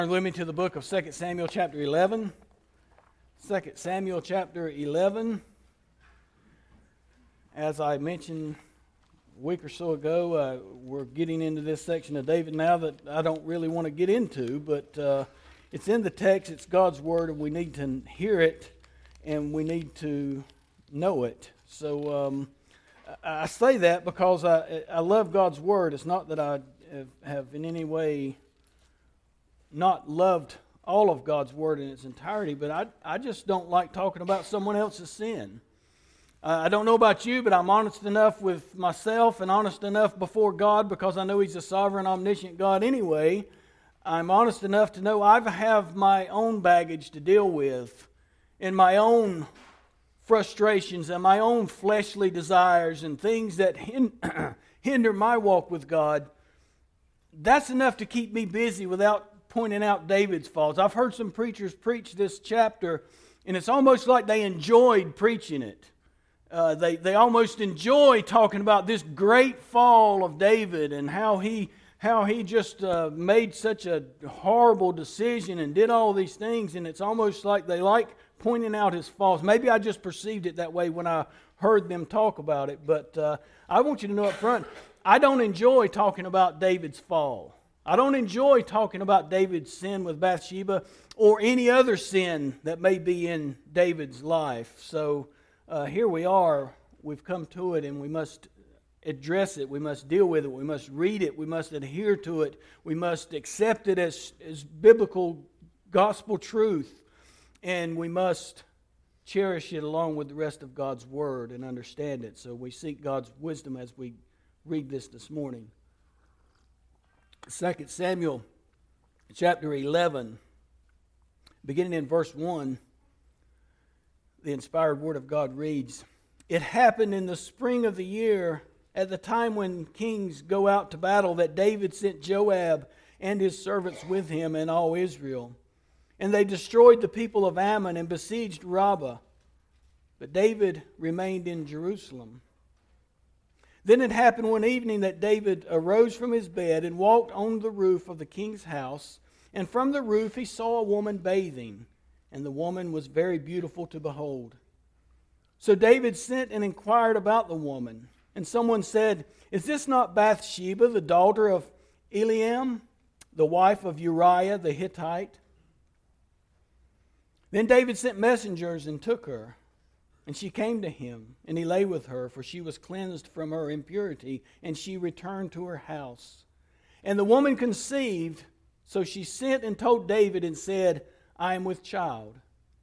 Turn with me to the book of 2 Samuel chapter 11. 2 Samuel chapter 11. As I mentioned a week or so ago, we're getting into this section of David now that I don't really want to get into, but it's in the text, it's God's Word, and we need to hear it, and we need to know it. So I say that because I love God's Word. It's not that I have in any way not loved all of God's Word in its entirety, but I just don't like talking about someone else's sin. I don't know about you, but I'm honest enough with myself and honest enough before God because I know He's a sovereign, omniscient God anyway. I'm honest enough to know I have my own baggage to deal with and my own frustrations and my own fleshly desires and things that hinder my walk with God. That's enough to keep me busy without pointing out David's faults. I've heard some preachers preach this chapter, and it's almost like they enjoyed preaching it. They almost enjoy talking about this great fall of David and how he just made such a horrible decision and did all these things, and it's almost like they like pointing out his faults. Maybe I just perceived it that way when I heard them talk about it, but I want you to know up front, I don't enjoy talking about David's fall. I don't enjoy talking about David's sin with Bathsheba or any other sin that may be in David's life. So here we are. We've come to it and we must address it. We must deal with it. We must read it. We must adhere to it. We must accept it as biblical gospel truth. And we must cherish it along with the rest of God's Word and understand it. So we seek God's wisdom as we read this morning. 2 Samuel chapter 11, beginning in verse 1, the inspired word of God reads, "It happened in the spring of the year, at the time when kings go out to battle, that David sent Joab and his servants with him and all Israel. And they destroyed the people of Ammon and besieged Rabbah. But David remained in Jerusalem. Then it happened one evening that David arose from his bed and walked on the roof of the king's house. And from the roof he saw a woman bathing, and the woman was very beautiful to behold. So David sent and inquired about the woman. And someone said, 'Is this not Bathsheba, the daughter of Eliam, the wife of Uriah the Hittite?' Then David sent messengers and took her. And she came to him, and he lay with her, for she was cleansed from her impurity, and she returned to her house. And the woman conceived, so she sent and told David and said, 'I am with child.'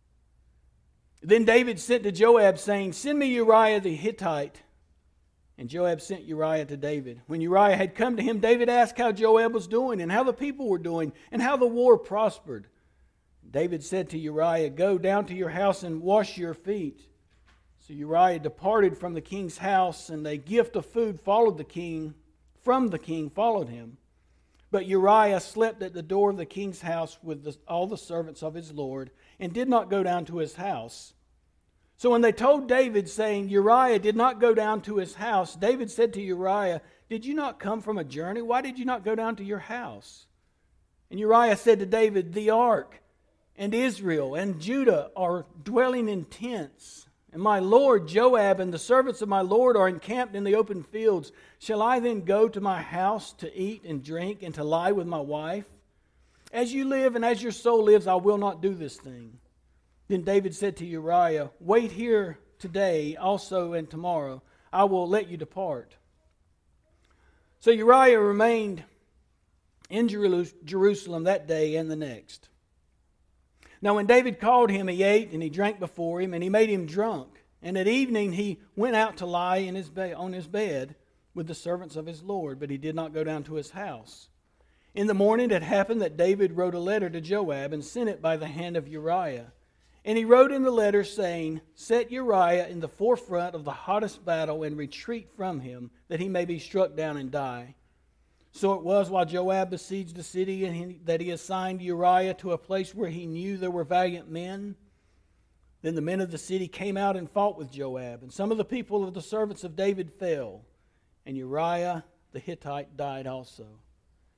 Then David sent to Joab, saying, 'Send me Uriah the Hittite.' And Joab sent Uriah to David. When Uriah had come to him, David asked how Joab was doing, and how the people were doing, and how the war prospered. David said to Uriah, 'Go down to your house and wash your feet.' So Uriah departed from the king's house, and a gift of food followed the king. From the king followed him. But Uriah slept at the door of the king's house with all the servants of his lord, and did not go down to his house. So when they told David, saying, 'Uriah did not go down to his house,' David said to Uriah, 'Did you not come from a journey? Why did you not go down to your house?' And Uriah said to David, 'The ark and Israel and Judah are dwelling in tents. And my lord Joab and the servants of my lord are encamped in the open fields. Shall I then go to my house to eat and drink and to lie with my wife? As you live and as your soul lives, I will not do this thing.' Then David said to Uriah, 'Wait here today also and tomorrow. I will let you depart.' So Uriah remained in Jerusalem that day and the next. Now when David called him, he ate and he drank before him, and he made him drunk. And at evening he went out to lie on his bed with the servants of his lord, but he did not go down to his house. In the morning it happened that David wrote a letter to Joab and sent it by the hand of Uriah. And he wrote in the letter saying, 'Set Uriah in the forefront of the hottest battle and retreat from him, that he may be struck down and die.' So it was while Joab besieged the city that he assigned Uriah to a place where he knew there were valiant men. Then the men of the city came out and fought with Joab, and some of the people of the servants of David fell, and Uriah the Hittite died also.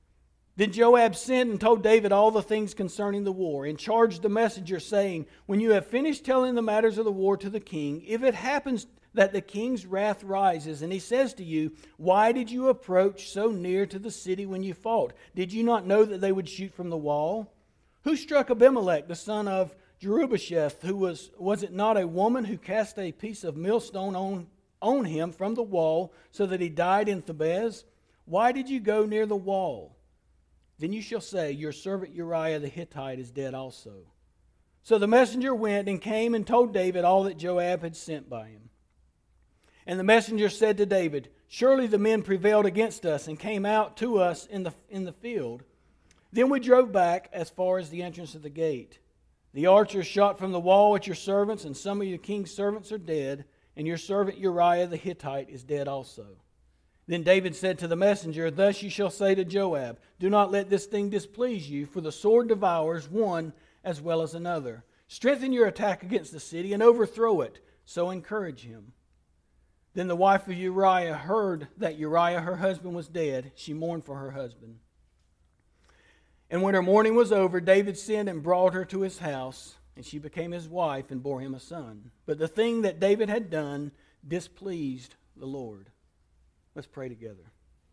Then Joab sent and told David all the things concerning the war, and charged the messenger, saying, When you have finished telling the matters of the war to the king, if it happens that the king's wrath rises, and he says to you, Why did you approach so near to the city when you fought? Did you not know that they would shoot from the wall? Who struck Abimelech, the son of Jerubbesheth, who was it not a woman who cast a piece of millstone on him from the wall, so that he died in Thebez? Why did you go near the wall? Then you shall say, Your servant Uriah the Hittite is dead also. So the messenger went and came and told David all that Joab had sent by him. And the messenger said to David, Surely the men prevailed against us and came out to us in the field. Then we drove back as far as the entrance of the gate. The archers shot from the wall at your servants, and some of your king's servants are dead, and your servant Uriah the Hittite is dead also. Then David said to the messenger, Thus you shall say to Joab, Do not let this thing displease you, for the sword devours one as well as another. Strengthen your attack against the city and overthrow it, so encourage him. Then the wife of Uriah heard that Uriah her husband was dead. She mourned for her husband. And when her mourning was over, David sent and brought her to his house, and she became his wife and bore him a son. But the thing that David had done displeased the Lord. Let's pray together.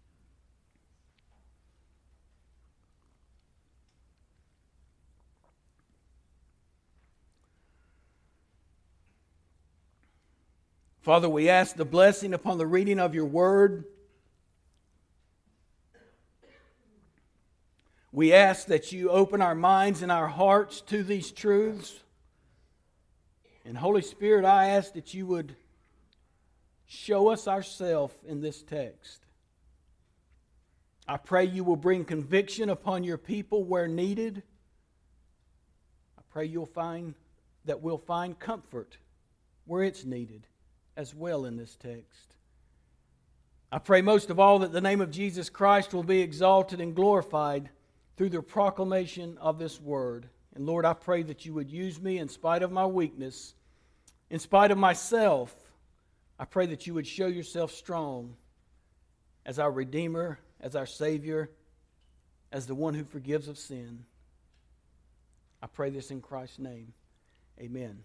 Father, we ask the blessing upon the reading of your word. We ask that you open our minds and our hearts to these truths. And Holy Spirit, I ask that you would show us ourselves in this text. I pray you will bring conviction upon your people where needed. I pray we'll find comfort where it's needed as well in this text. I pray most of all that the name of Jesus Christ will be exalted and glorified through the proclamation of this word. And Lord, I pray that you would use me in spite of my weakness, in spite of myself. I pray that you would show yourself strong as our Redeemer, as our Savior, as the one who forgives of sin. I pray this in Christ's name. Amen.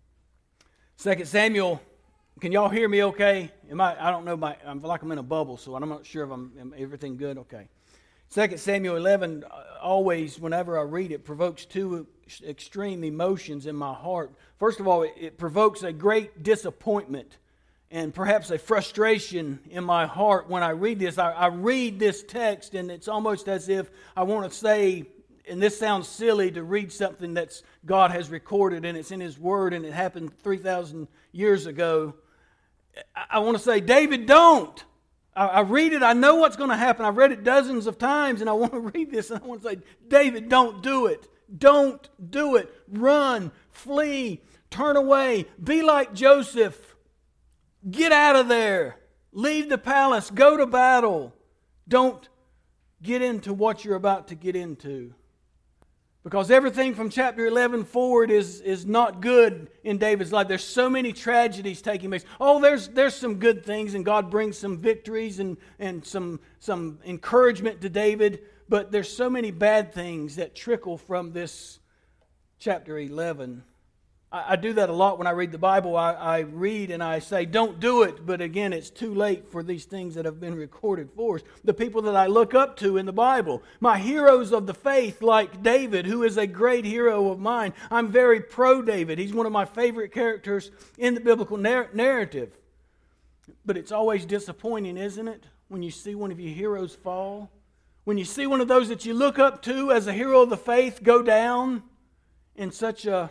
2 Samuel, can y'all hear me okay? I don't know, I'm like I'm in a bubble, so I'm not sure if am everything good? Okay. 2 Samuel 11, always, whenever I read it, provokes two extreme emotions in my heart. First of all, it provokes a great disappointment and perhaps a frustration in my heart when I read this. I read this text, and it's almost as if I want to say, and this sounds silly to read something that's God has recorded, and it's in His Word, and it happened 3,000 years ago. I want to say, David, don't. I read it, I know what's going to happen. I've read it dozens of times, and I want to read this, and I want to say, David, don't do it. Don't do it. Run, flee, turn away. Be like Joseph. Get out of there. Leave the palace. Go to battle. Don't get into what you're about to get into. Because everything from chapter 11 forward is not good in David's life. There's so many tragedies taking place. Oh, there's some good things, and God brings some victories and some encouragement to David. But there's so many bad things that trickle from this chapter 11. I do that a lot when I read the Bible. I read and I say, don't do it. But again, it's too late for these things that have been recorded for us. The people that I look up to in the Bible, my heroes of the faith, like David, who is a great hero of mine. I'm very pro-David. He's one of my favorite characters in the biblical narrative. But it's always disappointing, isn't it, when you see one of your heroes fall? When you see one of those that you look up to as a hero of the faith go down in such a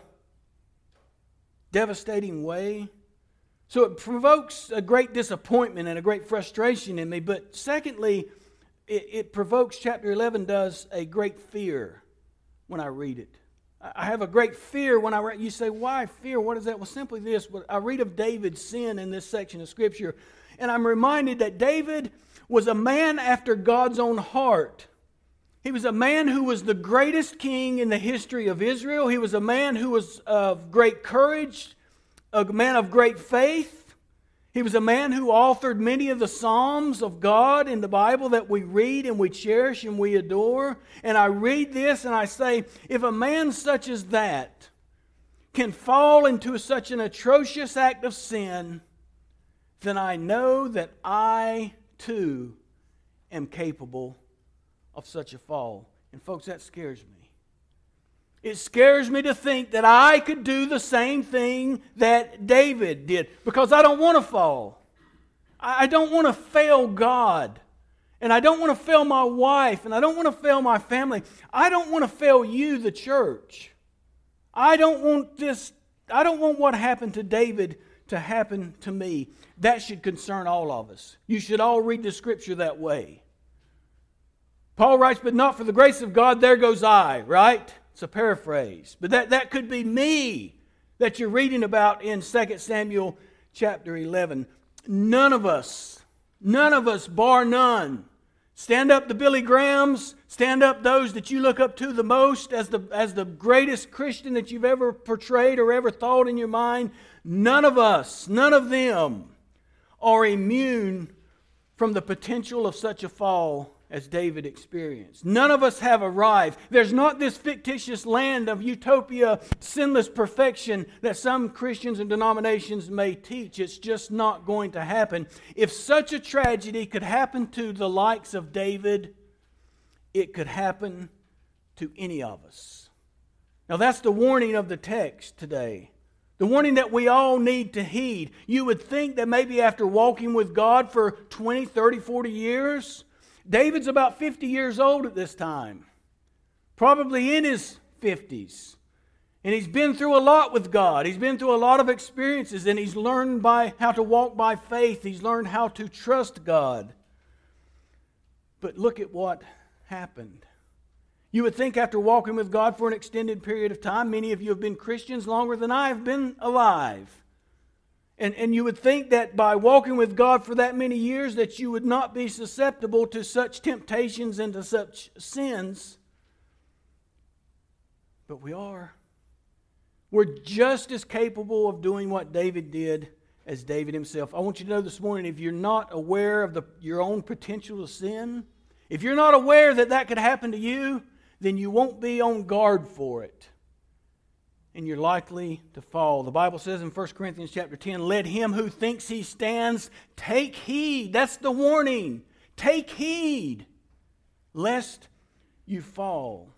devastating way. So it provokes a great disappointment and a great frustration in me. But secondly, it provokes, chapter 11 does, a great fear when I read it. I have a great fear when I read. You say, why fear? What is that? Well, simply this. I read of David's sin in this section of Scripture, and I'm reminded that David was a man after God's own heart. He was a man who was the greatest king in the history of Israel. He was a man who was of great courage, a man of great faith. He was a man who authored many of the Psalms of God in the Bible that we read and we cherish and we adore. And I read this and I say, if a man such as that can fall into such an atrocious act of sin, then I know that I too am capable of such a fall. And folks, that scares me. It scares me to think that I could do the same thing that David did, because I don't want to fall. I don't want to fail God. And I don't want to fail my wife. And I don't want to fail my family. I don't want to fail you, the church. I don't want what happened to David to happen to me. That should concern all of us. You should all read the Scripture that way. Paul writes, but not for the grace of God, there goes I, right? It's a paraphrase. But that could be me that you're reading about in 2 Samuel chapter 11. None of us, bar none, stand up the Billy Grahams, stand up those that you look up to the most as the greatest Christian that you've ever portrayed or ever thought in your mind. None of us, none of them are immune from the potential of such a fall as David experienced. None of us have arrived. There's not this fictitious land of utopia, sinless perfection that some Christians and denominations may teach. It's just not going to happen. If such a tragedy could happen to the likes of David, it could happen to any of us. Now that's the warning of the text today. The warning that we all need to heed. You would think that maybe after walking with God for 20, 30, 40 years, David's about 50 years old at this time, probably in his 50s. And he's been through a lot with God. He's been through a lot of experiences, and he's learned how to walk by faith. He's learned how to trust God. But look at what happened. You would think after walking with God for an extended period of time, many of you have been Christians longer than I have been alive. And you would think that by walking with God for that many years that you would not be susceptible to such temptations and to such sins. But we are. We're just as capable of doing what David did as David himself. I want you to know this morning, if you're not aware of your own potential to sin, if you're not aware that could happen to you, then you won't be on guard for it. And you're likely to fall. The Bible says in 1 Corinthians chapter 10, let him who thinks he stands take heed. That's the warning. Take heed, lest you fall.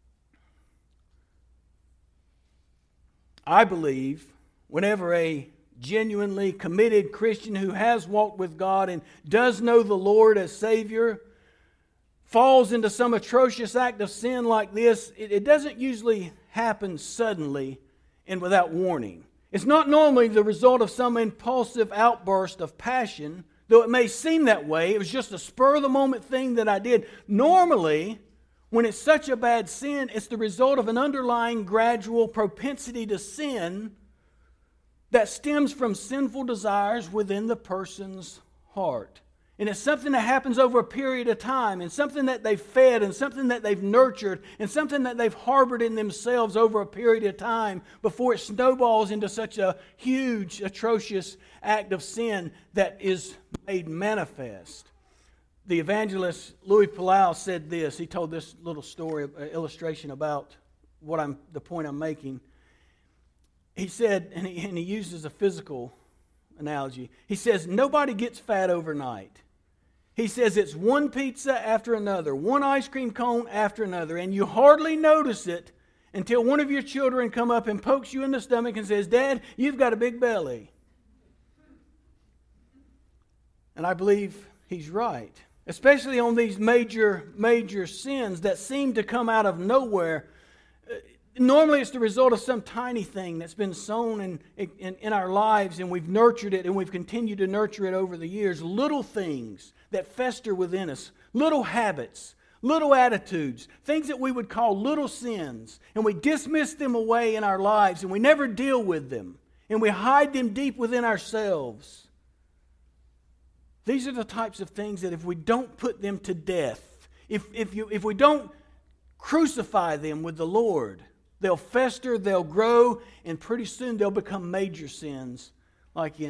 I believe whenever a genuinely committed Christian who has walked with God and does know the Lord as Savior falls into some atrocious act of sin like this, it doesn't usually happen suddenly and without warning. It's not normally the result of some impulsive outburst of passion, though it may seem that way. It was just a spur-of-the-moment thing that I did. Normally, when it's such a bad sin, it's the result of an underlying gradual propensity to sin that stems from sinful desires within the person's heart. And it's something that happens over a period of time, and something that they've fed, and something that they've nurtured, and something that they've harbored in themselves over a period of time before it snowballs into such a huge, atrocious act of sin that is made manifest. The evangelist Louis Palau said this. He told this little story, illustration about the point I'm making. He said, and he uses a physical analogy. He says, nobody gets fat overnight. He says it's one pizza after another, one ice cream cone after another, and you hardly notice it until one of your children come up and pokes you in the stomach and says, Dad, you've got a big belly. And I believe he's right, especially on these major sins that seem to come out of nowhere. Normally it's the result of some tiny thing that's been sown in our lives, and we've nurtured it and we've continued to nurture it over the years. Little things that fester within us, little habits, little attitudes, things that we would call little sins, and we dismiss them away in our lives and we never deal with them, and we hide them deep within ourselves. These are the types of things that if we don't put them to death, if we don't crucify them with the Lord, they'll fester, they'll grow, and pretty soon they'll become major sins like in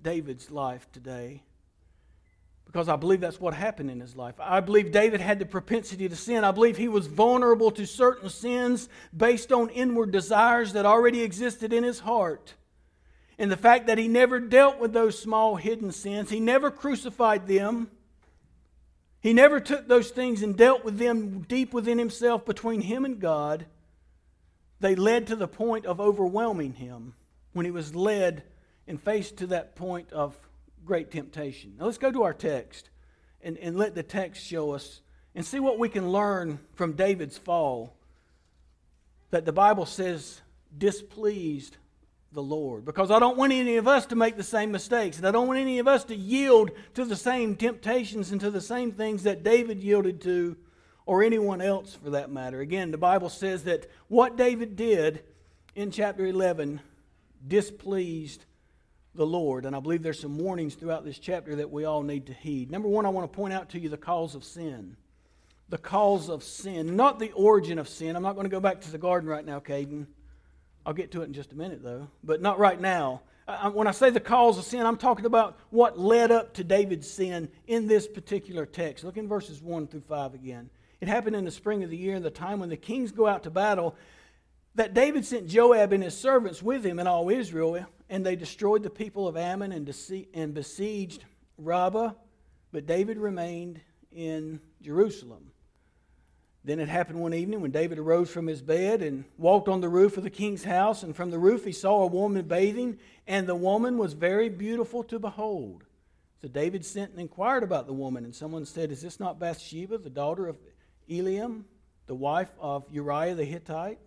David's life today, because I believe that's what happened in his life. I believe David had the propensity to sin. I believe he was vulnerable to certain sins based on inward desires that already existed in his heart. And the fact that he never dealt with those small hidden sins, he never crucified them, he never took those things and dealt with them deep within himself between him and God, they led to the point of overwhelming him when he was led and faced to that point of great temptation. Now let's go to our text and let the text show us and see what we can learn from David's fall that the Bible says displeased the Lord. Because I don't want any of us to make the same mistakes, and I don't want any of us to yield to the same temptations and to the same things that David yielded to, or anyone else for that matter. Again, the Bible says that what David did in chapter 11 displeased the Lord. And I believe there's some warnings throughout this chapter that we all need to heed. Number one, I want to point out to you the cause of sin. The cause of sin, not the origin of sin. I'm not going to go back to the garden right now, Caden. I'll get to it in just a minute, though, but not right now. When I say the cause of sin, I'm talking about what led up to David's sin in this particular text. Look in verses 1 through 5 again. It happened in the spring of the year, in the time when the kings go out to battle, that David sent Joab and his servants with him and all Israel, and they destroyed the people of Ammon and besieged Rabbah, but David remained in Jerusalem. Then it happened one evening when David arose from his bed and walked on the roof of the king's house, and from the roof he saw a woman bathing, and the woman was very beautiful to behold. So David sent and inquired about the woman, and someone said, "Is this not Bathsheba, the daughter of Eliam, the wife of Uriah the Hittite?"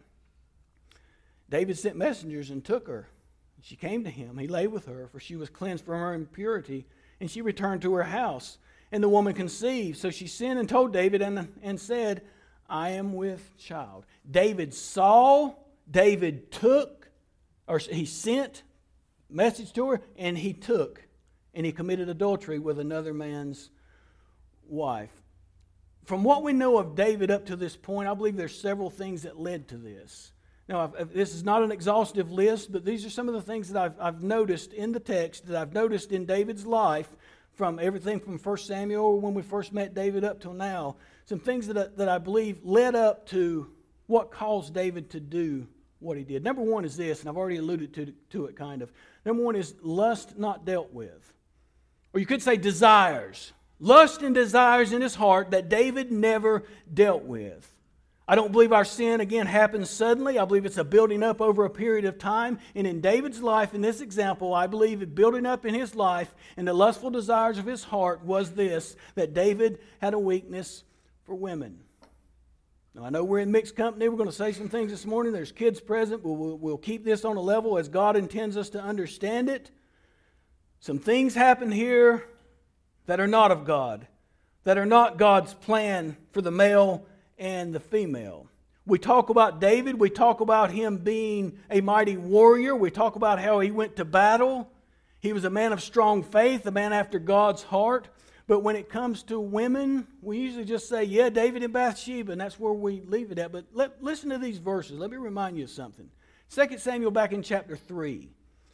David sent messengers and took her. She came to him. He lay with her, for she was cleansed from her impurity, and she returned to her house. And the woman conceived. So she sent and told David and said, "I am with child." David saw, David took, or he sent message to her, and he took, and he committed adultery with another man's wife. From what we know of David up to this point, I believe there's several things that led to this. Now, this is not an exhaustive list, but these are some of the things that I've noticed in the text, that I've noticed in David's life, from everything from 1 Samuel, when we first met David, up till now. Some things that I believe led up to what caused David to do what he did. Number one is this, and I've already alluded to it kind of. Number one is lust not dealt with. Or you could say desires. Lust and desires in his heart that David never dealt with. I don't believe our sin, again, happens suddenly. I believe it's a building up over a period of time. And in David's life, in this example, I believe it building up in his life and the lustful desires of his heart was this, that David had a weakness for women. Now, I know we're in mixed company. We're going to say some things this morning. There's kids present. We'll keep this on a level as God intends us to understand it. Some things happen here that are not of God, that are not God's plan for the male and the female. We talk about David. We talk about him being a mighty warrior. We talk about how he went to battle. He was a man of strong faith, a man after God's heart. But when it comes to women, we usually just say, yeah, David and Bathsheba, and that's where we leave it at. But listen to these verses. Let me remind you of something. 2 Samuel back in chapter 3.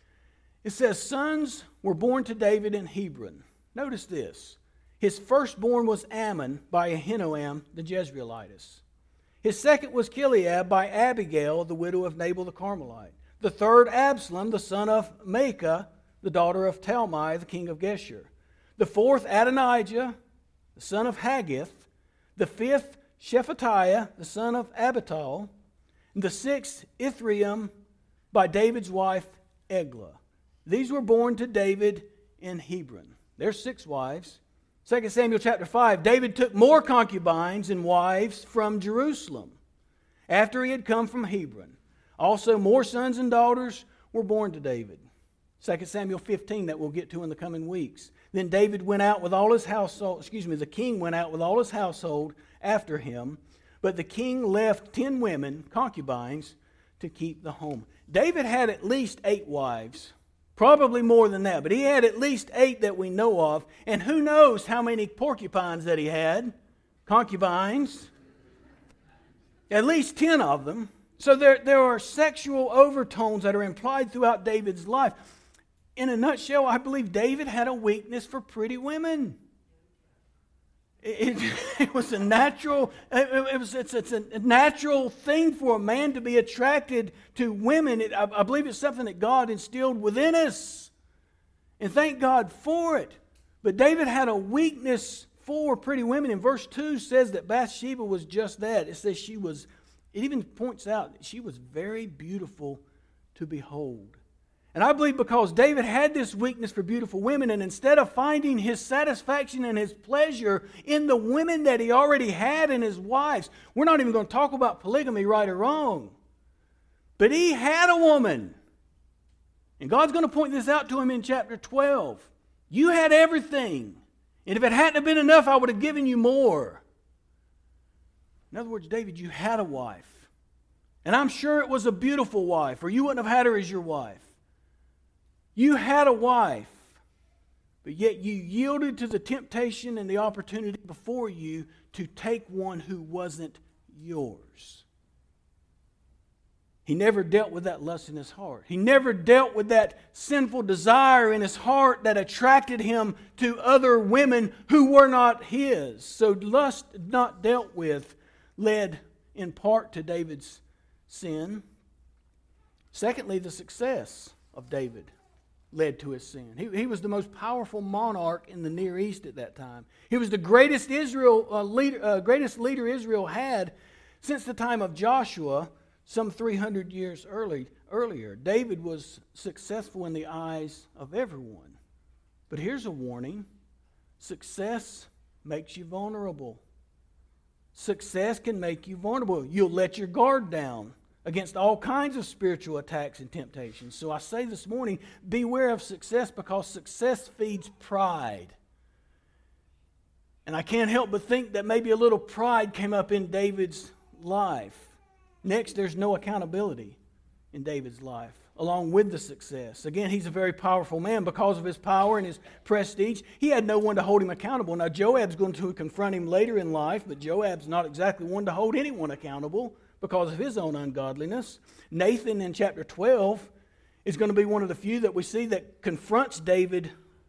It says, sons were born to David in Hebron. Notice this. His firstborn was Ammon by Ahinoam the Jezreelitess. His second was Chileab by Abigail, the widow of Nabal the Carmelite. The third, Absalom, the son of Maacah, the daughter of Talmai, the king of Geshur. The fourth, Adonijah, the son of Haggith. The fifth, Shephatiah, the son of Abital. And the sixth, Ithream, by David's wife, Eglah. These were born to David in Hebron. There's 6 wives. 2 Samuel chapter 5, David took more concubines and wives from Jerusalem after he had come from Hebron. Also, more sons and daughters were born to David. 2 Samuel 15, that we'll get to in the coming weeks. Then David went out with all his household, the king went out with all his household after him, but the king left 10 women, concubines, to keep the home. David had at least 8 wives. Probably more than that, but he had at least 8 that we know of. And who knows how many porcupines that he had? Concubines. At least 10 of them. So there are sexual overtones that are implied throughout David's life. in a nutshell, I believe David had a weakness for pretty women. It was a natural. It's a natural thing for a man to be attracted to women. I believe it's something that God instilled within us, and thank God for it. But David had a weakness for pretty women. And verse 2 says that Bathsheba was just that. It says she was. It even points out that she was very beautiful to behold. And I believe because David had this weakness for beautiful women, and instead of finding his satisfaction and his pleasure in the women that he already had and his wives, we're not even going to talk about polygamy, right or wrong, but he had a woman. And God's going to point this out to him in chapter 12. You had everything. And if it hadn't have been enough, I would have given you more. In other words, David, you had a wife. And I'm sure it was a beautiful wife, or you wouldn't have had her as your wife. You had a wife, but yet you yielded to the temptation and the opportunity before you to take one who wasn't yours. He never dealt with that lust in his heart. He never dealt with that sinful desire in his heart that attracted him to other women who were not his. So lust not dealt with led in part to David's sin. Secondly, the success of David led to his sin. He was the most powerful monarch in the Near East at that time. He was the greatest greatest leader Israel had since the time of Joshua, some 300 years earlier. David was successful in the eyes of everyone. But here's a warning. Success makes you vulnerable. Success can make you vulnerable. You'll let your guard down against all kinds of spiritual attacks and temptations. So I say this morning, beware of success, because success feeds pride. And I can't help but think that maybe a little pride came up in David's life. Next, there's no accountability in David's life, along with the success. Again, he's a very powerful man. Because of his power and his prestige, he had no one to hold him accountable. Now, Joab's going to confront him later in life, but Joab's not exactly one to hold anyone accountable because of his own ungodliness. Nathan in chapter 12 is going to be one of the few that we see that confronts David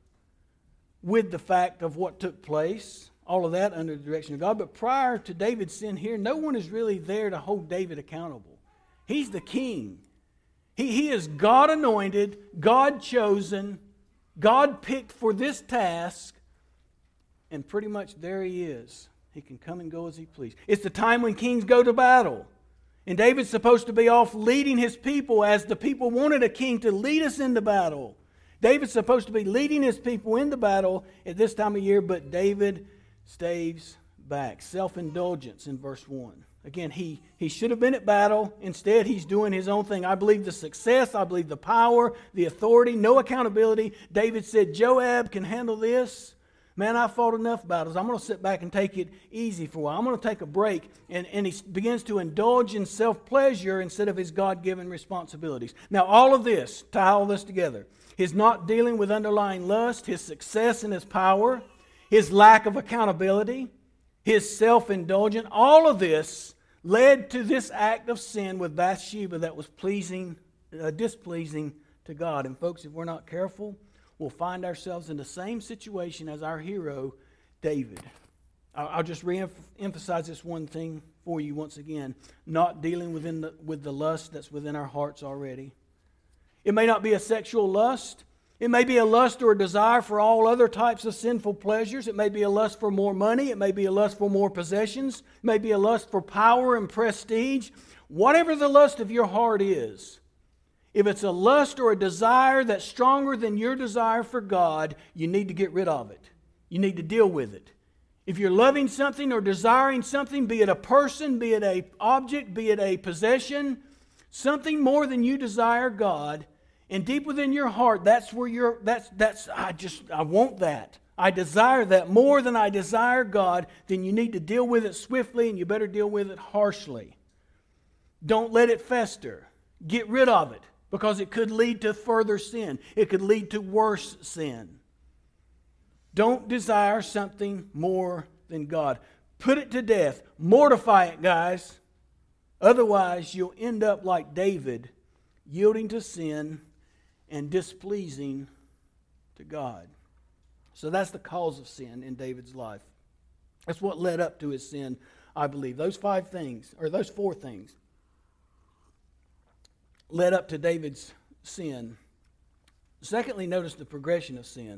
with the fact of what took place. All of that under the direction of God. But prior to David's sin here, no one is really there to hold David accountable. He's the king. He is God anointed, God chosen, God picked for this task, and pretty much there he is. He can come and go as he pleases. It's the time when kings go to battle. And David's supposed to be off leading his people as the people wanted a king to lead us into battle. David's supposed to be leading his people into battle at this time of year, but David stays back. Self-indulgence in verse 1. Again, he should have been at battle. Instead, he's doing his own thing. I believe the success, I believe the power, the authority, no accountability. David said, Joab can handle this. Man, I fought enough battles. I'm going to sit back and take it easy for a while. I'm going to take a break. And he begins to indulge in self-pleasure instead of his God-given responsibilities. Now, all of this, tie all this together. His not dealing with underlying lust, his success and his power, his lack of accountability, his self-indulgence, all of this led to this act of sin with Bathsheba that was displeasing to God. And folks, if we're not careful, we'll find ourselves in the same situation as our hero, David. I'll just re-emphasize this one thing for you once again. Not dealing with the lust that's within our hearts already. It may not be a sexual lust. It may be a lust or a desire for all other types of sinful pleasures. It may be a lust for more money. It may be a lust for more possessions. It may be a lust for power and prestige. Whatever the lust of your heart is, if it's a lust or a desire that's stronger than your desire for God, you need to get rid of it. You need to deal with it. If you're loving something or desiring something, be it a person, be it an object, be it a possession, something more than you desire God, and deep within your heart, that's where I want that. I desire that more than I desire God, then you need to deal with it swiftly, and you better deal with it harshly. Don't let it fester. Get rid of it, because it could lead to further sin. It could lead to worse sin. Don't desire something more than God. Put it to death. Mortify it, guys. Otherwise, you'll end up like David, yielding to sin and displeasing to God. So that's the cause of sin in David's life. That's what led up to his sin, I believe. Those four things led up to David's sin. Secondly, notice the progression of sin.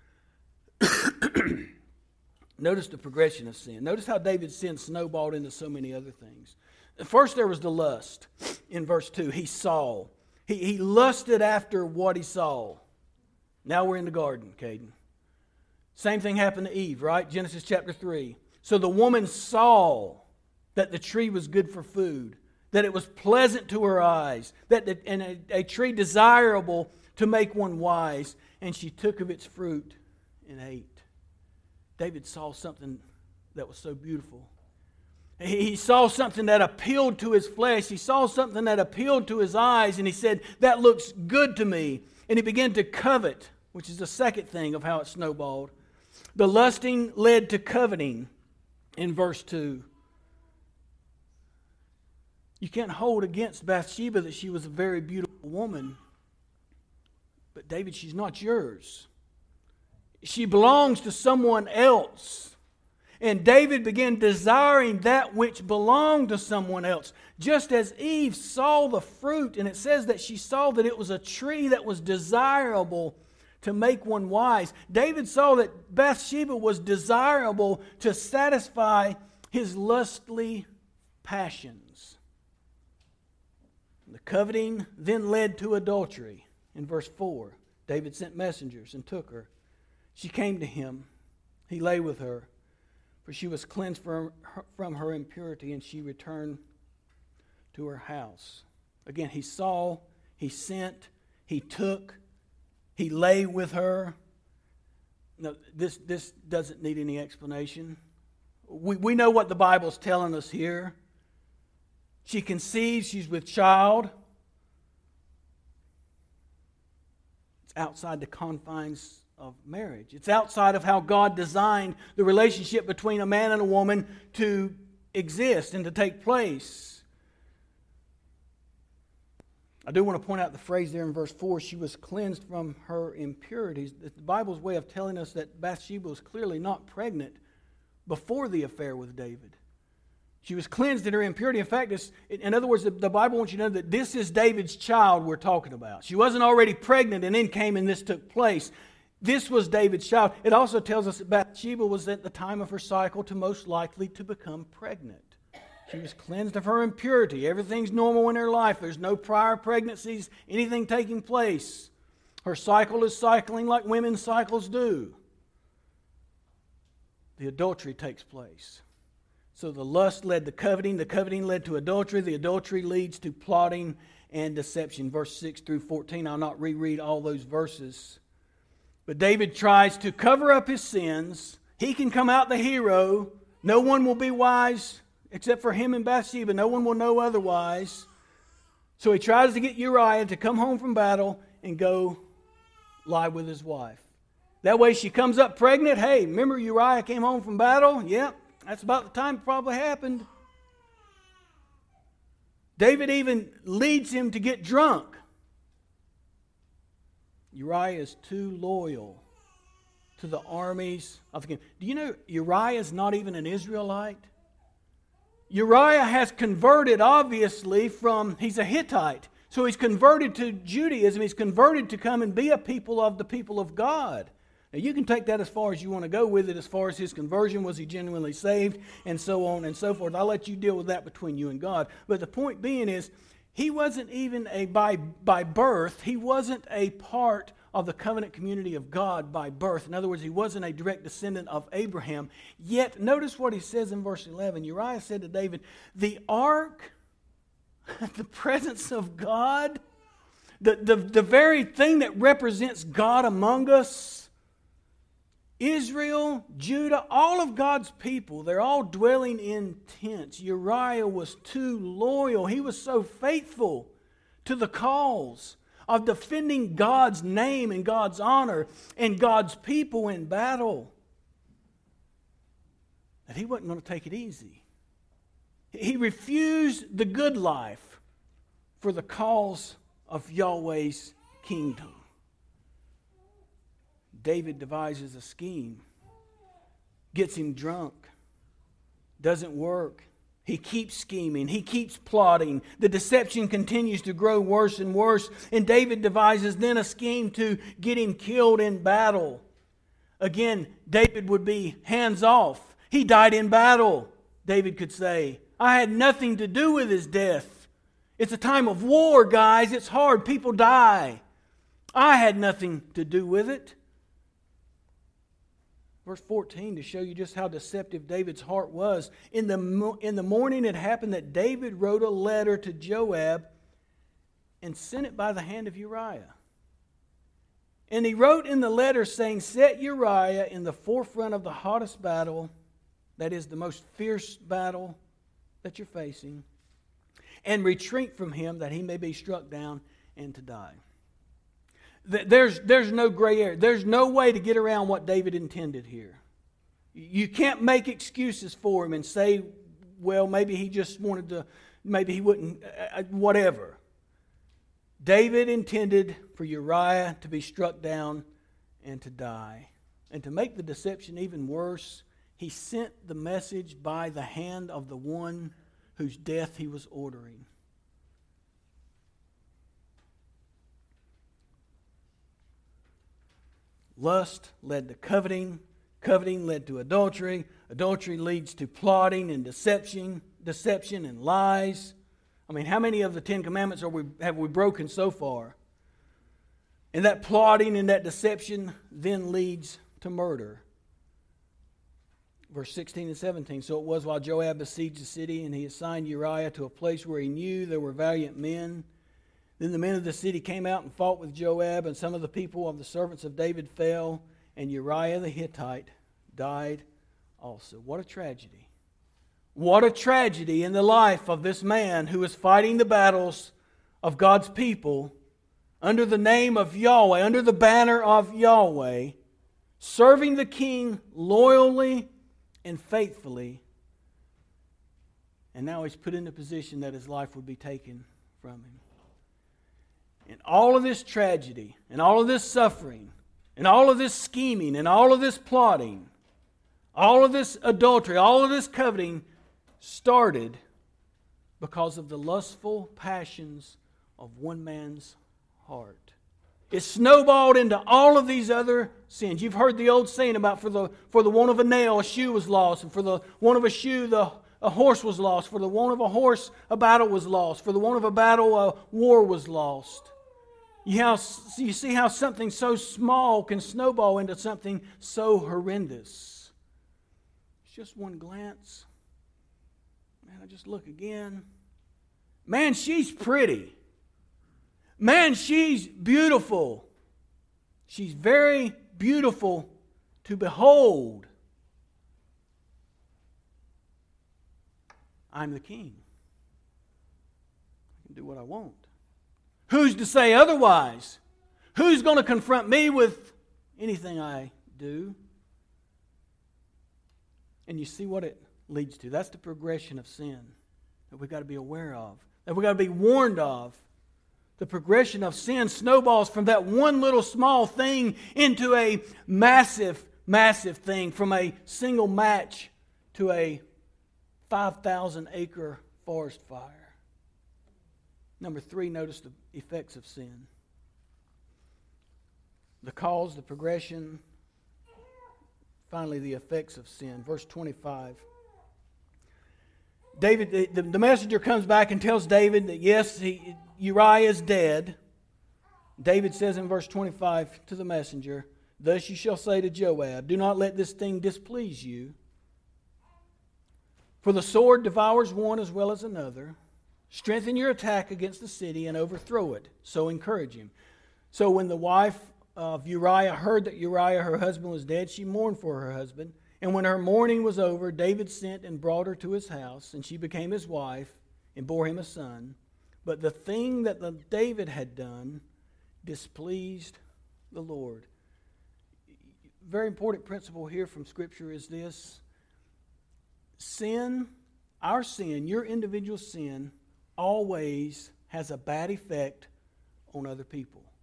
Notice the progression of sin. Notice how David's sin snowballed into so many other things. First, there was the lust in verse 2. He saw. He lusted after what he saw. Now we're in the garden, Caden. Same thing happened to Eve, right? Genesis chapter 3. So the woman saw that the tree was good for food, that it was pleasant to her eyes, and a tree desirable to make one wise, and she took of its fruit and ate. David saw something that was so beautiful. He saw something that appealed to his flesh. He saw something that appealed to his eyes, and he said, that looks good to me. And he began to covet, which is the second thing of how it snowballed. The lusting led to coveting in verse 2. You can't hold against Bathsheba that she was a very beautiful woman. But David, she's not yours. She belongs to someone else. And David began desiring that which belonged to someone else. Just as Eve saw the fruit, and it says that she saw that it was a tree that was desirable to make one wise. David saw that Bathsheba was desirable to satisfy his lustly passions. The coveting then led to adultery. In verse 4, David sent messengers and took her. She came to him. He lay with her, for she was cleansed from her impurity, and she returned to her house. Again, he saw, he sent, he took, he lay with her. No, this doesn't need any explanation. We know what the Bible's telling us here. She conceives, she's with child. It's outside the confines of marriage. It's outside of how God designed the relationship between a man and a woman to exist and to take place. I do want to point out the phrase there in verse 4, she was cleansed from her impurities. The Bible's way of telling us that Bathsheba was clearly not pregnant before the affair with David. She was cleansed in her impurity. In fact, in other words, the Bible wants you to know that this is David's child we're talking about. She wasn't already pregnant and then came and this took place. This was David's child. It also tells us that Bathsheba was at the time of her cycle to most likely to become pregnant. She was cleansed of her impurity. Everything's normal in her life. There's no prior pregnancies, anything taking place. Her cycle is cycling like women's cycles do. The adultery takes place. So the lust led to coveting. The coveting led to adultery. The adultery leads to plotting and deception. Verse 6 through 14. I'll not reread all those verses. But David tries to cover up his sins. He can come out the hero. No one will be wise except for him and Bathsheba. No one will know otherwise. So he tries to get Uriah to come home from battle and go lie with his wife. That way she comes up pregnant. Hey, remember Uriah came home from battle? Yep, that's about the time it probably happened. David even leads him to get drunk. Uriah is too loyal to the armies of the king. Do you know Uriah is not even an Israelite? Uriah has converted, obviously, he's a Hittite. So he's converted to Judaism. He's converted to come and be a people of the people of God. Now you can take that as far as you want to go with it, as far as his conversion, was he genuinely saved, and so on and so forth. I'll let you deal with that between you and God. But the point being is, he wasn't even by birth, he wasn't a part of the covenant community of God by birth. In other words, he wasn't a direct descendant of Abraham. Yet, notice what he says in verse 11. Uriah said to David, the ark, the presence of God, the very thing that represents God among us, Israel, Judah, all of God's people, they're all dwelling in tents. Uriah was too loyal. He was so faithful to the cause of defending God's name and God's honor and God's people in battle that he wasn't going to take it easy. He refused the good life for the cause of Yahweh's kingdom. David devises a scheme, gets him drunk, doesn't work. He keeps scheming. He keeps plotting. The deception continues to grow worse and worse. And David devises then a scheme to get him killed in battle. Again, David would be hands off. He died in battle, David could say. I had nothing to do with his death. It's a time of war, guys. It's hard. People die. I had nothing to do with it. Verse 14, to show you just how deceptive David's heart was. In the morning it happened that David wrote a letter to Joab and sent it by the hand of Uriah. And he wrote in the letter saying, set Uriah in the forefront of the hottest battle, that is the most fierce battle that you're facing, and retreat from him that he may be struck down and to die. There's no gray area. There's no way to get around what David intended here. You can't make excuses for him and say, well, maybe he just wanted to, maybe he wouldn't, whatever. David intended for Uriah to be struck down and to die. And to make the deception even worse, he sent the message by the hand of the one whose death he was ordering. Lust led to coveting. Coveting led to adultery. Adultery leads to plotting and deception and lies. I mean, how many of the 10 Commandments have we broken so far? And that plotting and that deception then leads to murder. Verse 16 and 17. So it was while Joab besieged the city, and he assigned Uriah to a place where he knew there were valiant men. Then the men of the city came out and fought with Joab, and some of the people of the servants of David fell, and Uriah the Hittite died also. What a tragedy. What a tragedy in the life of this man who is fighting the battles of God's people under the name of Yahweh, under the banner of Yahweh, serving the king loyally and faithfully. And now he's put in a position that his life would be taken from him. And all of this tragedy, and all of this suffering, and all of this scheming, and all of this plotting, all of this adultery, all of this coveting started because of the lustful passions of one man's heart. It snowballed into all of these other sins. You've heard the old saying about for the want of a nail, a shoe was lost, and for the want of a shoe, a horse was lost. For the want of a horse, a battle was lost. For the want of a battle, a war was lost. You see how something so small can snowball into something so horrendous. It's just one glance. Man, I just look again. Man, she's pretty. Man, she's beautiful. She's very beautiful to behold. I'm the king. I can do what I want. Who's to say otherwise? Who's going to confront me with anything I do? And you see what it leads to. That's the progression of sin that we've got to be aware of, that we've got to be warned of. The progression of sin snowballs from that one little small thing into a massive, massive thing, from a single match to a 5,000-acre forest fire. Number 3, notice the effects of sin. The cause, the progression, finally the effects of sin. Verse 25. David, the messenger comes back and tells David that yes, Uriah is dead. David says in verse 25 to the messenger, thus you shall say to Joab, do not let this thing displease you. For the sword devours one as well as another. Strengthen your attack against the city and overthrow it. So encourage him. So when the wife of Uriah heard that Uriah, her husband, was dead, she mourned for her husband. And when her mourning was over, David sent and brought her to his house, and she became his wife and bore him a son. But the thing that David had done displeased the Lord. Very important principle here from Scripture is this. Sin, our sin, your individual sin, always has a bad effect on other people.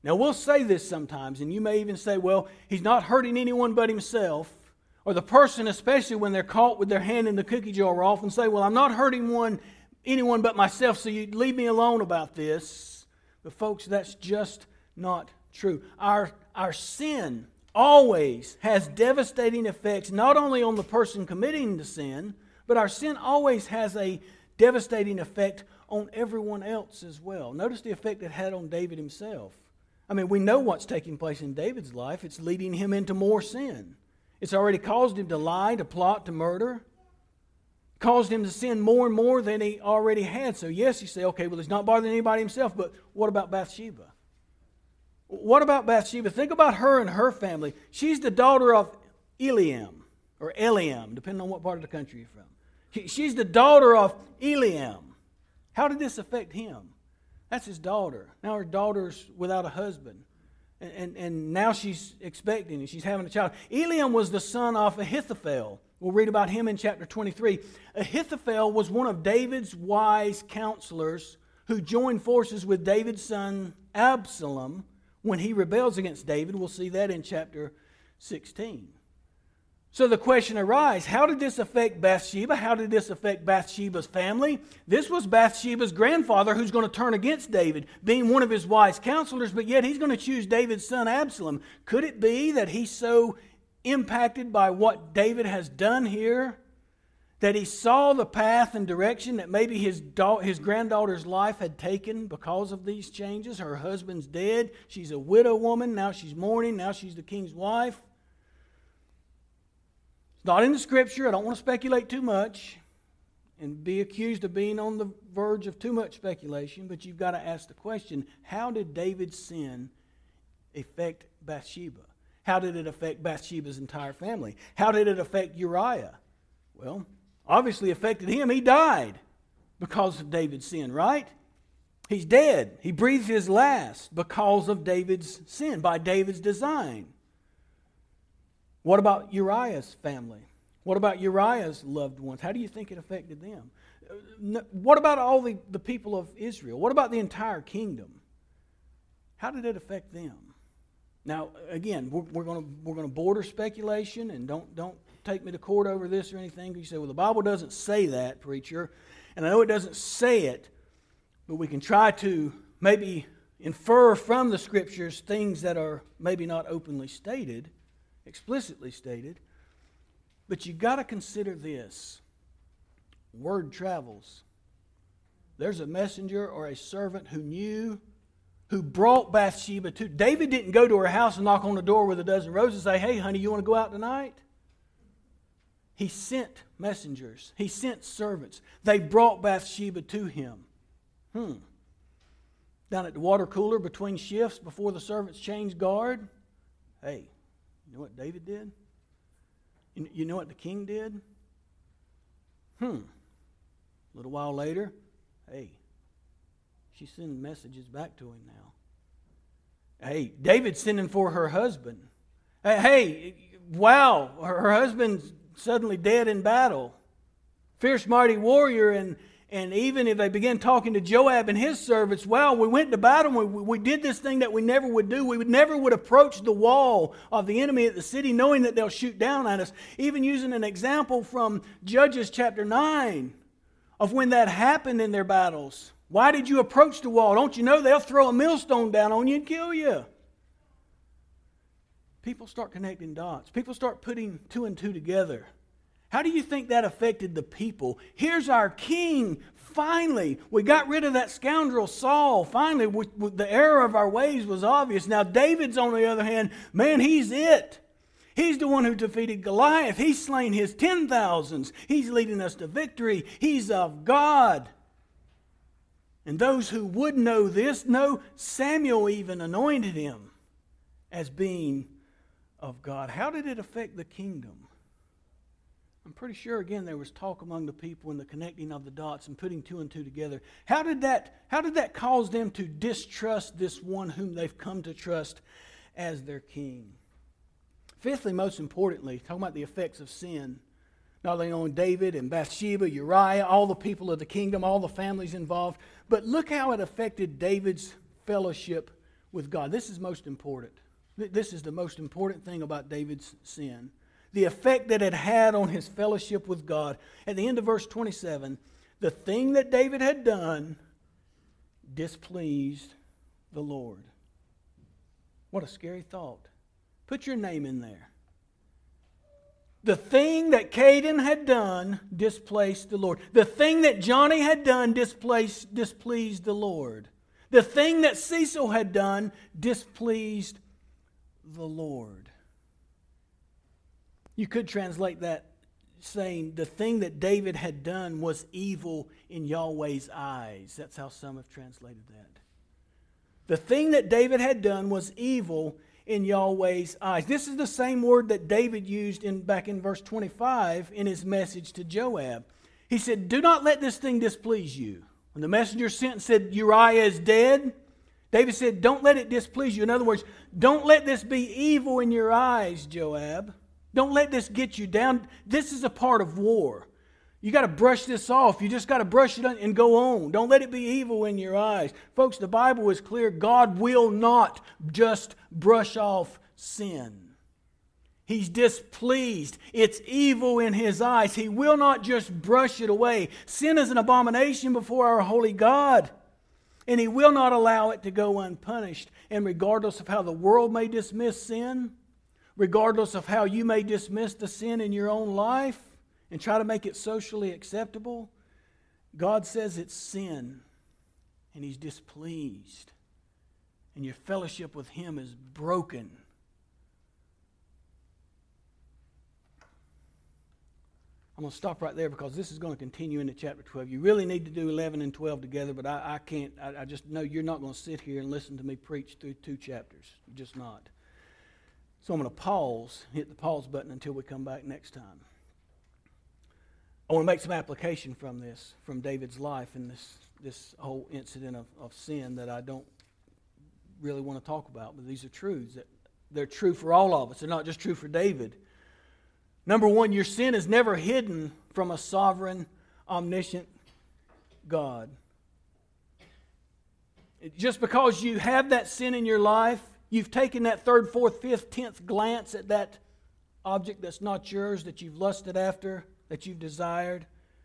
Now, we'll say this sometimes, and you may even say, well, he's not hurting anyone but himself. Or the person, especially when they're caught with their hand in the cookie jar, will often say, well, I'm not hurting anyone but myself, so you leave me alone about this. But folks, that's just not true. Our sin always has devastating effects, not only on the person committing the sin, but our sin always has a devastating effect on everyone else as well. Notice the effect it had on David himself. I mean, we know what's taking place in David's life. It's leading him into more sin. It's already caused him to lie, to plot, to murder. Caused him to sin more and more than he already had. So yes, you say, okay, well, he's not bothering anybody himself, but what about Bathsheba? What about Bathsheba? Think about her and her family. She's the daughter of Eliam, or Eliam, depending on what part of the country you're from. She's the daughter of Eliam. How did this affect him? That's his daughter. Now her daughter's without a husband. And now she's expecting and she's having a child. Eliam was the son of Ahithophel. We'll read about him in chapter 23. Ahithophel was one of David's wise counselors who joined forces with David's son Absalom when he rebels against David. We'll see that in chapter 16. So the question arises, how did this affect Bathsheba? How did this affect Bathsheba's family? This was Bathsheba's grandfather who's going to turn against David, being one of his wise counselors, but yet he's going to choose David's son Absalom. Could it be that he's so impacted by what David has done here that he saw the path and direction that maybe his granddaughter's life had taken because of these changes? Her husband's dead. She's a widow woman. Now she's mourning. Now she's the king's wife. Not in the Scripture. I don't want to speculate too much and be accused of being on the verge of too much speculation, but you've got to ask the question, how did David's sin affect Bathsheba? How did it affect Bathsheba's entire family? How did it affect Uriah? Well, obviously affected him. He died because of David's sin, right? He's dead. He breathed his last because of David's sin, by David's design. What about Uriah's family? What about Uriah's loved ones? How do you think it affected them? What about all the people of Israel? What about the entire kingdom? How did it affect them? Now, again, we're going to border speculation, and don't take me to court over this or anything. You say, well, the Bible doesn't say that, preacher. And I know it doesn't say it, but we can try to maybe infer from the Scriptures things that are maybe not openly stated, explicitly stated. But you've got to consider this. Word travels. There's a messenger or a servant who brought Bathsheba to. David didn't go to her house and knock on the door with a dozen roses and say, hey, honey, you want to go out tonight? He sent messengers. He sent servants. They brought Bathsheba to him. Down at the water cooler between shifts before the servants changed guard. Hey, you know what David did? You know what the king did? A little while later, hey, she's sending messages back to him now. Hey, David's sending for her husband. Hey, wow, her husband's suddenly dead in battle. Fierce, mighty warrior, and even if they began talking to Joab and his servants, well, we went to battle, we did this thing that we never would do. We never would approach the wall of the enemy at the city knowing that they'll shoot down at us. Even using an example from Judges chapter 9 of when that happened in their battles. Why did you approach the wall? Don't you know they'll throw a millstone down on you and kill you? People start connecting dots. People start putting two and two together. How do you think that affected the people? Here's our king. Finally, we got rid of that scoundrel Saul. Finally, the error of our ways was obvious. Now David's on the other hand, man, he's it. He's the one who defeated Goliath. He's slain his 10,000s. He's leading us to victory. He's of God. And those who would know this know Samuel even anointed him as being of God. How did it affect the kingdom? I'm pretty sure, again, there was talk among the people and the connecting of the dots and putting two and two together. How did that cause them to distrust this one whom they've come to trust as their king? Fifthly, most importantly, talking about the effects of sin, not only on David and Bathsheba, Uriah, all the people of the kingdom, all the families involved, but look how it affected David's fellowship with God. This is most important. This is the most important thing about David's sin. The effect that it had on his fellowship with God. At the end of verse 27, the thing that David had done displeased the Lord. What a scary thought. Put your name in there. The thing that Caden had done displeased the Lord. The thing that Johnny had done displeased the Lord. The thing that Cecil had done displeased the Lord. You could translate that saying the thing that David had done was evil in Yahweh's eyes. That's how some have translated that. The thing that David had done was evil in Yahweh's eyes. This is the same word that David used back in verse 25 in his message to Joab. He said, do not let this thing displease you. When the messenger sent and said, Uriah is dead, David said, don't let it displease you. In other words, don't let this be evil in your eyes, Joab. Don't let this get you down. This is a part of war. You got to brush this off. You just got to brush it and go on. Don't let it be evil in your eyes. Folks, the Bible is clear. God will not just brush off sin. He's displeased. It's evil in His eyes. He will not just brush it away. Sin is an abomination before our holy God. And He will not allow it to go unpunished. And regardless of how the world may dismiss sin, regardless of how you may dismiss the sin in your own life and try to make it socially acceptable, God says it's sin and He's displeased. And your fellowship with Him is broken. I'm going to stop right there because this is going to continue into chapter 12. You really need to do 11 and 12 together, but I can't. I just know you're not going to sit here and listen to me preach through 2 chapters. You're just not. So I'm going to pause, hit the pause button until we come back next time. I want to make some application from this, from David's life and this whole incident of sin that I don't really want to talk about, but these are truths. That they're true for all of us. They're not just true for David. Number one, your sin is never hidden from a sovereign, omniscient God. Just because you have that sin in your life, you've taken that 3rd, 4th, 5th, 10th glance at that object that's not yours, that you've lusted after, that you've desired.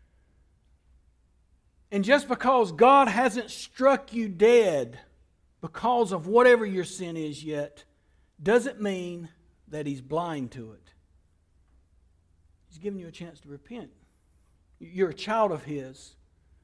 And just because God hasn't struck you dead because of whatever your sin is yet, doesn't mean that He's blind to it. He's giving you a chance to repent. You're a child of His.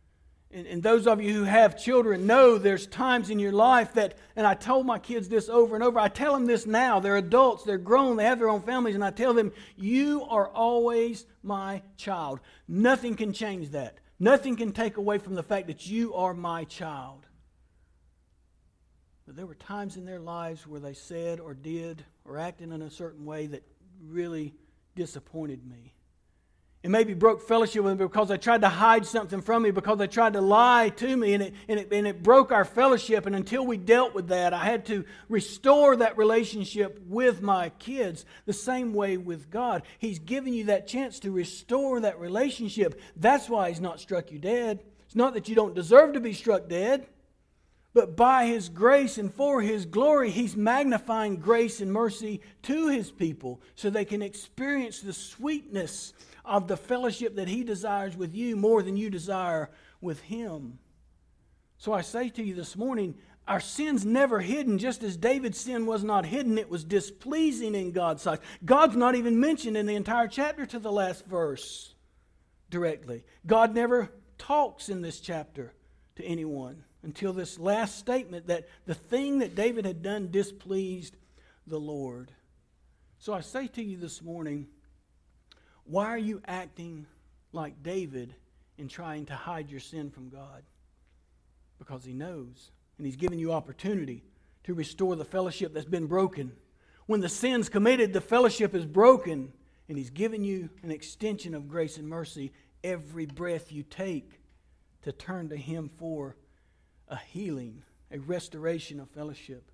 And those of you who have children know there's times in your life that, and I told my kids this over and over, I tell them this now, they're adults, they're grown, they have their own families, and I tell them, you are always my child. Nothing can change that. Nothing can take away from the fact that you are my child. But there were times in their lives where they said or did or acted in a certain way that really disappointed me. It maybe broke fellowship with me because they tried to hide something from me, because they tried to lie to me, and it broke our fellowship. And until we dealt with that, I had to restore that relationship with my kids the same way with God. He's given you that chance to restore that relationship. That's why He's not struck you dead. It's not that you don't deserve to be struck dead, but by His grace and for His glory, He's magnifying grace and mercy to His people so they can experience the sweetness of the fellowship that He desires with you more than you desire with Him. So I say to you this morning, our sin's never hidden, just as David's sin was not hidden. It was displeasing in God's sight. God's not even mentioned in the entire chapter to the last verse directly. God never talks in this chapter to anyone until this last statement that the thing that David had done displeased the Lord. So I say to you this morning, why are you acting like David in trying to hide your sin from God? Because He knows, and He's given you opportunity to restore the fellowship that's been broken. When the sin's committed, the fellowship is broken, and He's given you an extension of grace and mercy every breath you take to turn to Him for a healing, a restoration of fellowship.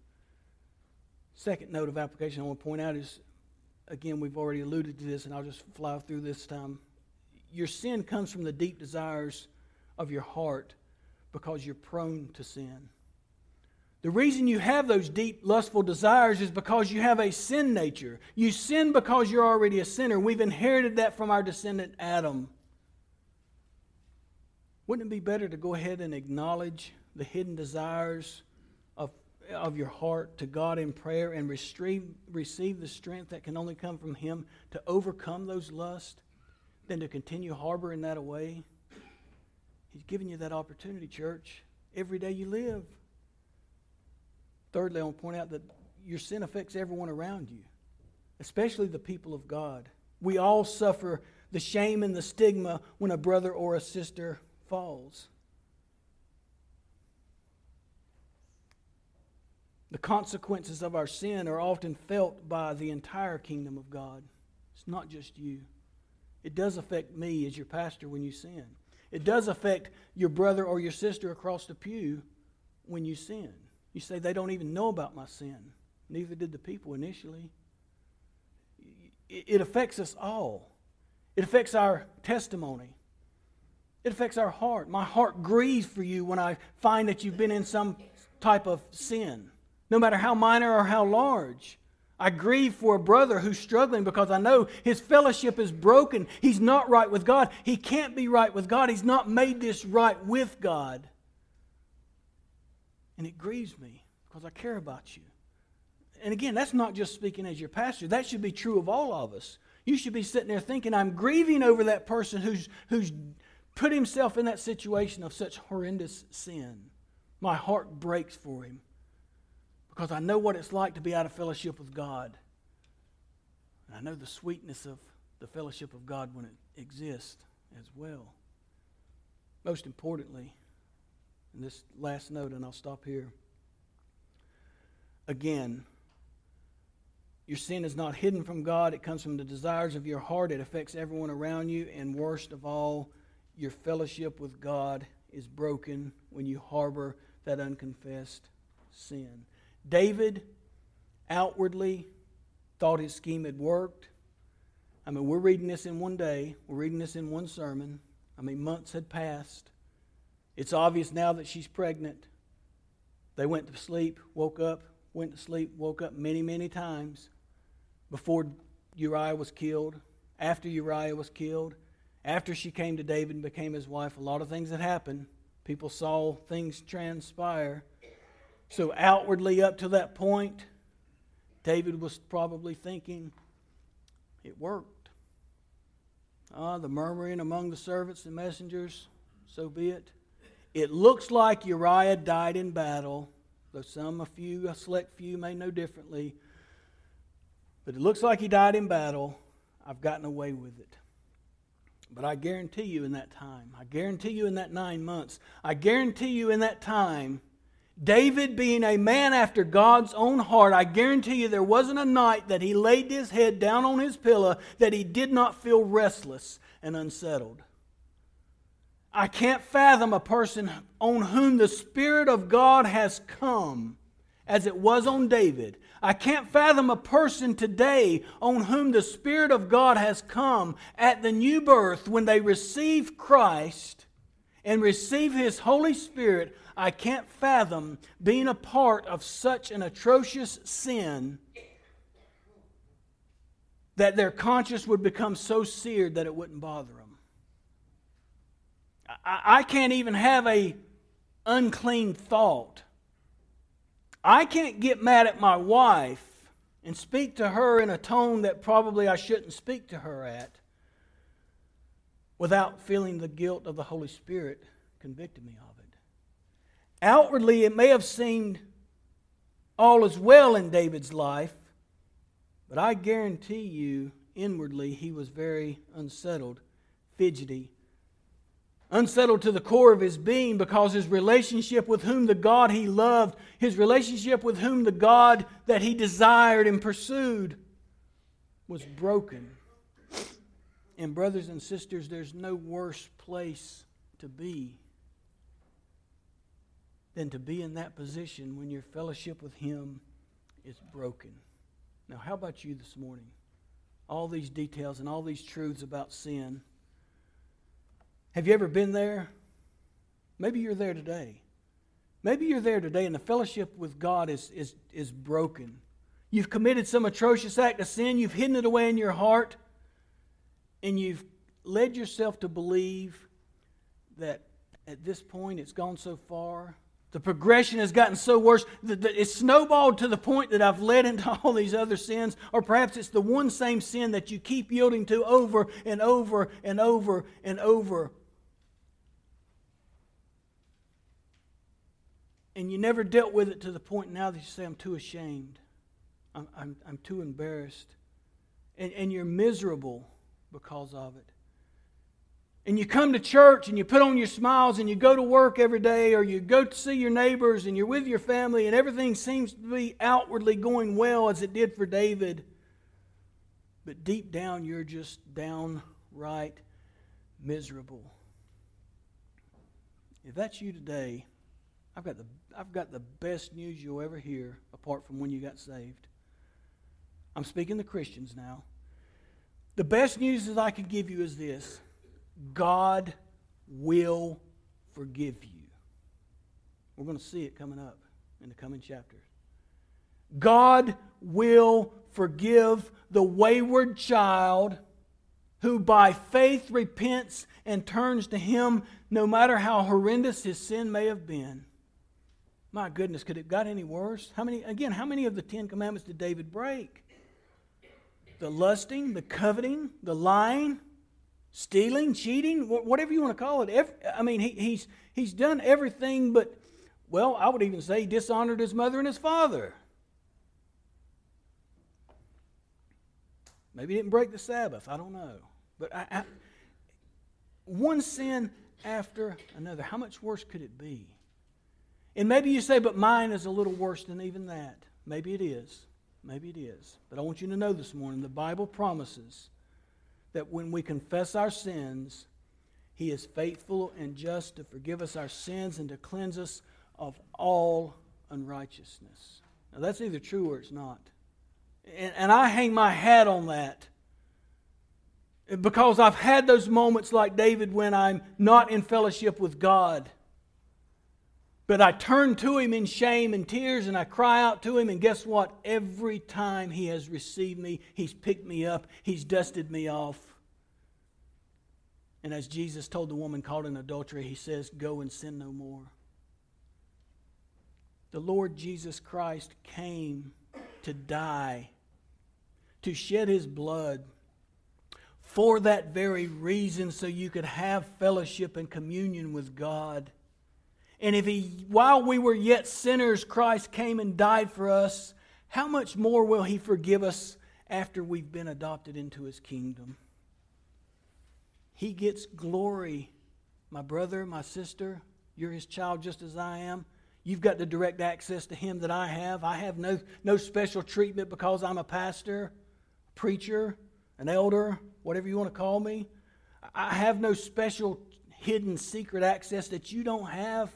Second note of application I want to point out is, again, we've already alluded to this, and I'll just fly through this time. Your sin comes from the deep desires of your heart because you're prone to sin. The reason you have those deep, lustful desires is because you have a sin nature. You sin because you're already a sinner. We've inherited that from our descendant Adam. Wouldn't it be better to go ahead and acknowledge the hidden desires of your heart to God in prayer and receive the strength that can only come from Him to overcome those lusts than to continue harboring that away? He's given you that opportunity, church, every day you live. Thirdly, I want to point out that your sin affects everyone around you, especially the people of God. We all suffer the shame and the stigma when a brother or a sister falls. The consequences of our sin are often felt by the entire kingdom of God. It's not just you. It does affect me as your pastor when you sin. It does affect your brother or your sister across the pew when you sin. You say, they don't even know about my sin. Neither did the people initially. It affects us all. It affects our testimony. It affects our heart. My heart grieves for you when I find that you've been in some type of sin, no matter how minor or how large. I grieve for a brother who's struggling because I know his fellowship is broken. He's not right with God. He can't be right with God. He's not made this right with God. And it grieves me because I care about you. And again, that's not just speaking as your pastor. That should be true of all of us. You should be sitting there thinking, I'm grieving over that person who's put himself in that situation of such horrendous sin. My heart breaks for him because I know what it's like to be out of fellowship with God. And I know the sweetness of the fellowship of God when it exists as well. Most importantly, and this last note, and I'll stop here. Again, your sin is not hidden from God. It comes from the desires of your heart. It affects everyone around you. And worst of all, your fellowship with God is broken when you harbor that unconfessed sin. David outwardly thought his scheme had worked. I mean, we're reading this in one day. We're reading this in one sermon. I mean, months had passed. It's obvious now that she's pregnant. They went to sleep, woke up, went to sleep, woke up many, many times before Uriah was killed, after Uriah was killed, after she came to David and became his wife. A lot of things had happened. People saw things transpire. So outwardly up to that point, David was probably thinking, it worked. The murmuring among the servants and messengers, so be it. It looks like Uriah died in battle, though a select few may know differently. But it looks like he died in battle. I've gotten away with it. But I guarantee you in that time, I guarantee you in that 9 months, I guarantee you in that time, David being a man after God's own heart, I guarantee you there wasn't a night that he laid his head down on his pillow that he did not feel restless and unsettled. I can't fathom a person on whom the Spirit of God has come as it was on David. I can't fathom a person today on whom the Spirit of God has come at the new birth when they receive Christ and receive His Holy Spirit. I can't fathom being a part of such an atrocious sin that their conscience would become so seared that it wouldn't bother them. I can't even have a unclean thought. I can't get mad at my wife and speak to her in a tone that probably I shouldn't speak to her at without feeling the guilt of the Holy Spirit convicting me of it. Outwardly, it may have seemed all is well in David's life, but I guarantee you, inwardly, he was very unsettled, fidgety, unsettled to the core of his being because his relationship with whom the God he loved, his relationship with whom the God that he desired and pursued was broken. And brothers and sisters, there's no worse place to be than to be in that position when your fellowship with Him is broken. Now, how about you this morning? All these details and all these truths about sin. Have you ever been there? Maybe you're there today. Maybe you're there today and the fellowship with God is broken. You've committed some atrocious act of sin. You've hidden it away in your heart. And you've led yourself to believe that at this point it's gone so far. The progression has gotten so worse that it's snowballed to the point that I've led into all these other sins. Or perhaps it's the one same sin that you keep yielding to over and over and over and over. And you never dealt with it to the point now that you say, I'm too ashamed. I'm too embarrassed. And you're miserable because of it. And you come to church and you put on your smiles and you go to work every day, or you go to see your neighbors and you're with your family and everything seems to be outwardly going well as it did for David. But deep down you're just downright miserable. If that's you today, I've got the best news you'll ever hear apart from when you got saved. I'm speaking to Christians now. The best news that I could give you is this: God will forgive you. We're going to see it coming up in the coming chapters. God will forgive the wayward child who by faith repents and turns to Him, no matter how horrendous his sin may have been. My goodness, could it have got any worse? How many of the 10 Commandments did David break? The lusting, the coveting, the lying, stealing, cheating, whatever you want to call it. He's done everything but, well, I would even say he dishonored his mother and his father. Maybe he didn't break the Sabbath. I don't know. But one sin after another. How much worse could it be? And maybe you say, but mine is a little worse than even that. Maybe it is. Maybe it is. But I want you to know this morning, the Bible promises that when we confess our sins, He is faithful and just to forgive us our sins and to cleanse us of all unrighteousness. Now that's either true or it's not. And I hang my hat on that. Because I've had those moments like David when I'm not in fellowship with God. But I turn to Him in shame and tears and I cry out to Him, and guess what? Every time He has received me, He's picked me up, He's dusted me off. And as Jesus told the woman caught in adultery, He says, go and sin no more. The Lord Jesus Christ came to die, to shed His blood for that very reason, so you could have fellowship and communion with God. And if while we were yet sinners, Christ came and died for us, how much more will He forgive us after we've been adopted into His kingdom? He gets glory. My brother, my sister, you're His child just as I am. You've got the direct access to Him that I have. I have no special treatment because I'm a pastor, preacher, an elder, whatever you want to call me. I have no special hidden secret access that you don't have.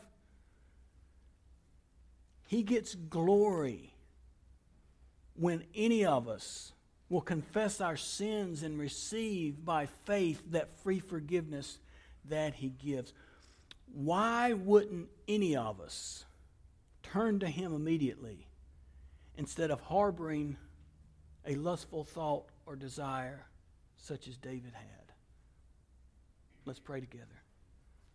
He gets glory when any of us will confess our sins and receive by faith that free forgiveness that He gives. Why wouldn't any of us turn to Him immediately instead of harboring a lustful thought or desire such as David had? Let's pray together.